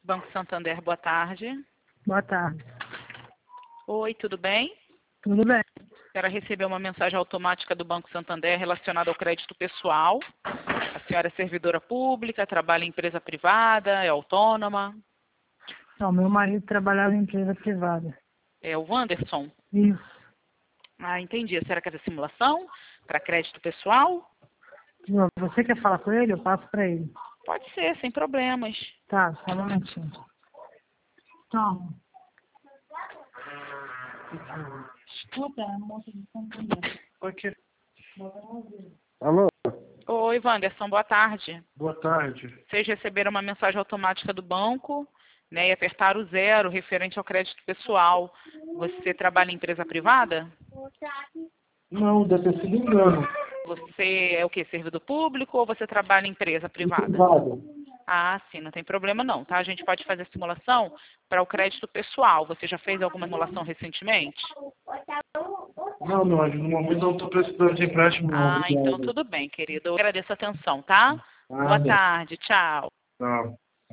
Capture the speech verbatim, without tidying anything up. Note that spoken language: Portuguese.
Banco Santander, boa tarde. Boa tarde. Oi, tudo bem? Tudo bem? A senhora recebeu uma mensagem automática do Banco Santander relacionada ao crédito pessoal. A senhora é servidora pública, trabalha em empresa privada, é autônoma? Não, meu marido trabalhava em empresa privada. É o Wanderson? Isso. Ah, entendi. A senhora quer fazer simulação para crédito pessoal? Não, você quer falar com ele? Eu passo para ele. Pode ser, sem problemas. Tá, só um momentinho. Toma. Escuta, a moça de Santander. Ok. Alô? Oi, Wanderson, boa tarde. Boa tarde. Vocês receberam uma mensagem automática do banco, né, e apertaram o zero referente ao crédito pessoal. Você trabalha em empresa privada? Não, deve ter sido engano. Você é o quê? Servidor público ou você trabalha em empresa privada? Privado. Ah, sim, não tem problema não, tá? A gente pode fazer simulação para o crédito pessoal. Você já fez alguma simulação recentemente? Não, não, no momento eu não estou precisando de empréstimo, não. Ah, então Obrigado. tudo bem, querido. Eu agradeço a atenção, tá? Boa Nada. tarde, tchau. Tchau.